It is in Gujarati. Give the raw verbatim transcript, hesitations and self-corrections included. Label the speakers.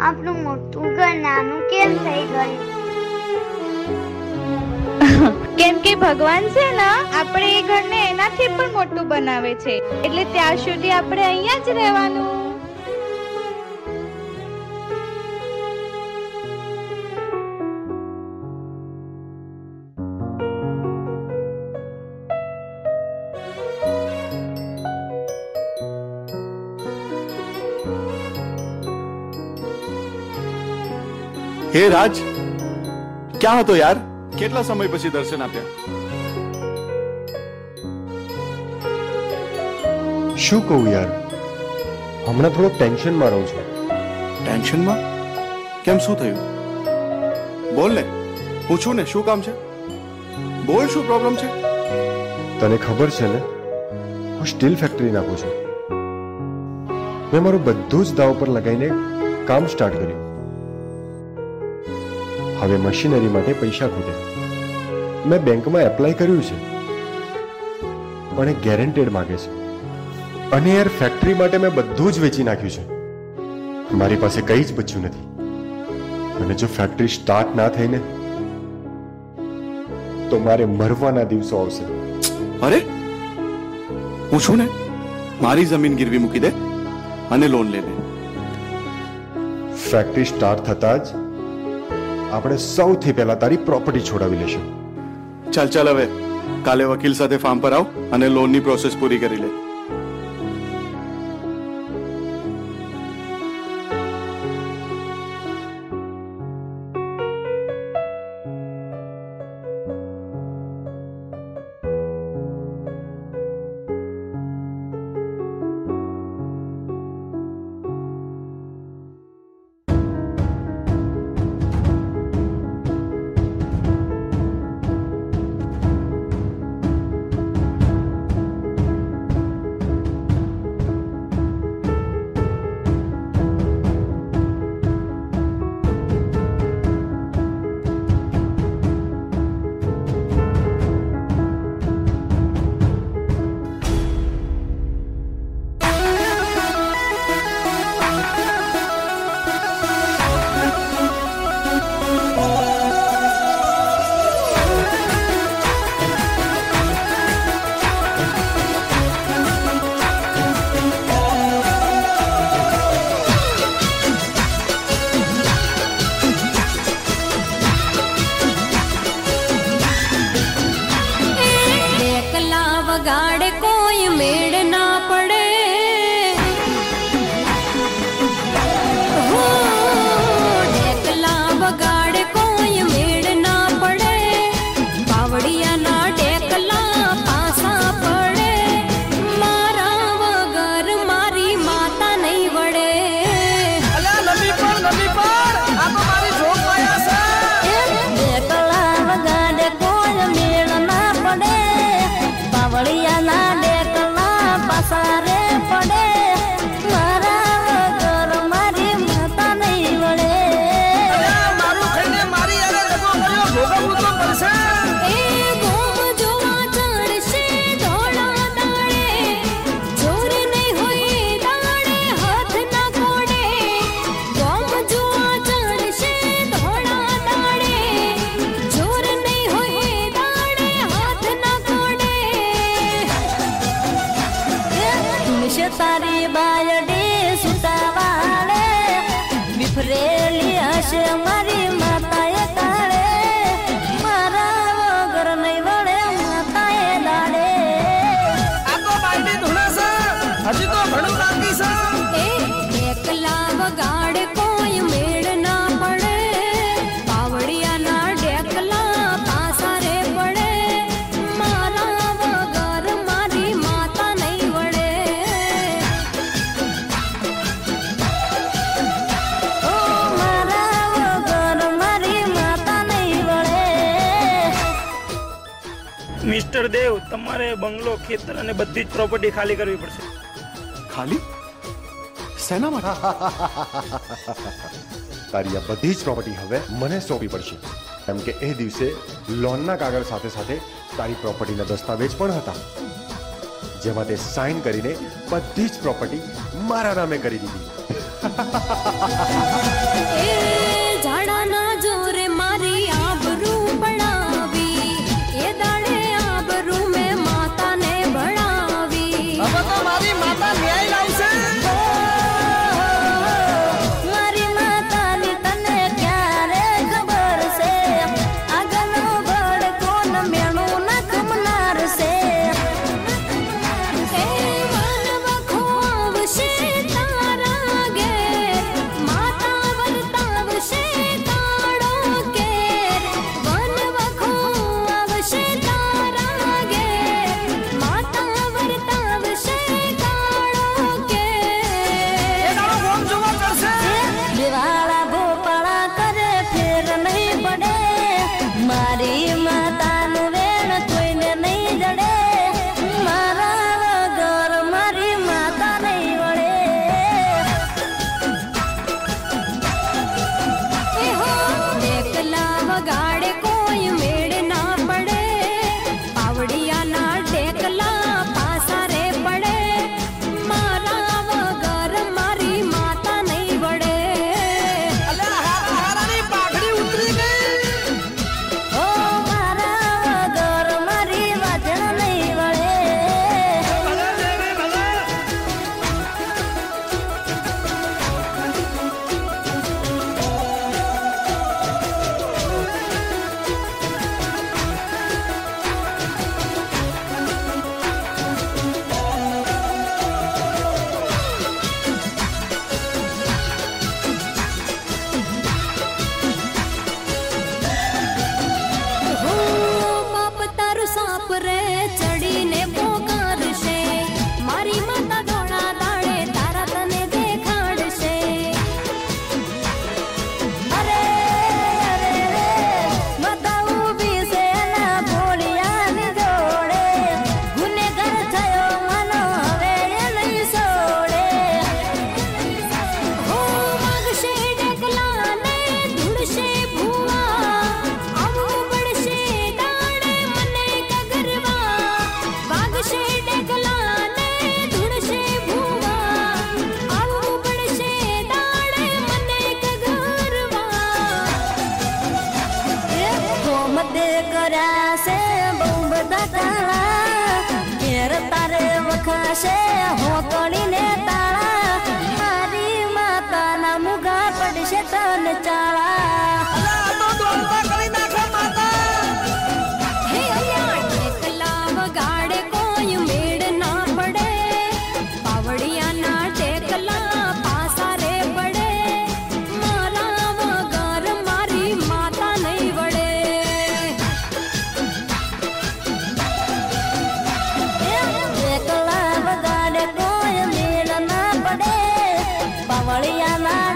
Speaker 1: આપણું મોટું ઘર નાનું કેમ થઈ ગયું?
Speaker 2: કેમ કે ભગવાન છે ને આપણે એ ઘરને એનાથી પણ મોટું બનાવે છે, એટલે ત્યાર સુધી આપણે અહીંયા જ રહેવાનું.
Speaker 3: હે રાજ, ક્યાં હતો યાર? કેટલા સમય પછી દર્શન આપ્યા?
Speaker 4: શું કહું યાર, હમણાં થોડો ટેન્શનમાં રહું છું.
Speaker 3: ટેન્શનમાં? કેમ, શું થયું? બોલ ને, પૂછું ને, શું કામ છે? બોલ, શું પ્રોબ્લેમ છે?
Speaker 4: તને ખબર છે ને, હું સ્ટીલ ફેક્ટરી નાખું છું. મેં મારું બધું જ દાવ પર લગાવીને કામ સ્ટાર્ટ કર્યું. હવે મશીનરી માટે પૈસા ખૂટે. મેં બેંકમાં એપ્લાય કર્યું છે, પણ એ ગેરંટેડ માંગે છે. અને યાર, ફેક્ટરી માટે મેં બધું જ વેચી નાખ્યું છે. મારી પાસે કંઈ જ બચ્યું નથી. અને જો ફેક્ટરી સ્ટાર્ટ ના થઈને તો મારે મરવાના દિવસો આવશે.
Speaker 3: અરે, હું છું ને, મારી જમીન ગીરવી મૂકી દે અને લોન લે લે.
Speaker 4: ફેક્ટરી સ્ટાર્ટ થતા જ આપણે સૌથી પહેલા તારી પ્રોપર્ટી છોડાવી લેશું.
Speaker 3: ચાલ ચાલ, હવે કાલે વકીલ સાથે ફાર્મ પર આવ અને લોનની પ્રોસેસ પૂરી કરી લે.
Speaker 5: મિસ્ટર દેવ, તમારે બંગલો, ખેતર અને બધી જ પ્રોપર્ટી ખાલી કરવી પડશે.
Speaker 3: ખાલી? શેના માટે?
Speaker 4: તારી આ બધી જ પ્રોપર્ટી હવે મને સોંપવી પડશે, કેમ કે એ દિવસે લોનના કાગળ સાથે સાથે તારી પ્રોપર્ટીના દસ્તાવેજ પણ હતા, જેમાં તે સાઇન કરીને બધી જ પ્રોપર્ટી મારા નામે કરી દીધી.
Speaker 6: ઝાડાના જોરે મારી આબરૂ પડાવી, એ દાડે આબરૂ મેં માતાને ભણાવી.
Speaker 7: હવે તો મારી માતા ન્યાય લાવશે.
Speaker 6: મારી માતાની તને ક્યારે ખબર છે, આગળનો બળ કોણ મેણું ના કમનાર છે. એ વનવખો આવશે તારા ઘેર, માતા વર્તાવશે તાળો કેર. વનવખો આવશે તારા ઘેર, માતા વર્તાવશે તાળો કેર. દિવાળા ભોપાળા કરે ફેર નહીં પડે, મારી માતાનું વેણ કોઈને નહીં જડે. મારા વગર મારી માતા નહીં વળે. એ હો એકલા વગાડે કોઈ મેળ ના પડે, પાવડિયાના ઢેકલા પાસા રે પડે. મારા વગર મારી માતા નહીં વળે.
Speaker 7: પાઘડી ઉતરી ગઈ.
Speaker 6: ઓ મારા વગર મારી વાજણ નહીં વળે. હો બાપ તારું સાપ રે ચડીને પોકારશે, મારી માતા ધોળા દાડે તારા તને દેખાડશે. અરે અરે રે માતા ઊભી છે એના ભોળિયાની જોડે, ગુનેગાર થયો માનો હવે એ નહીં છોડે. હો વાગશે ડેકલાને ધૂળશે ભૂવા, આવવું પડશે દાડે મને કગરવા. વાગશે ડેકલાને ધૂળશે ભૂવા, આવવું પડશે દાડે મને કગરવા. એ ગોમતે કર્યા છે બહુ બધા કાળા, ઘેર તારે વખાશે હોકળીને તાળા. મારી માતાના મુગા પડશે તન ચાળા. હે અહીંયા ઢેકલા વગાડે કોઈ મેળ ના પડે, પાવડિયાના ઢેકલા પાસા રે પડે. મારા વગર મારી માતા નહીં વળે. ઢેકલા વગાડે કોઈ મેળ ના પડે, પાવડિયાના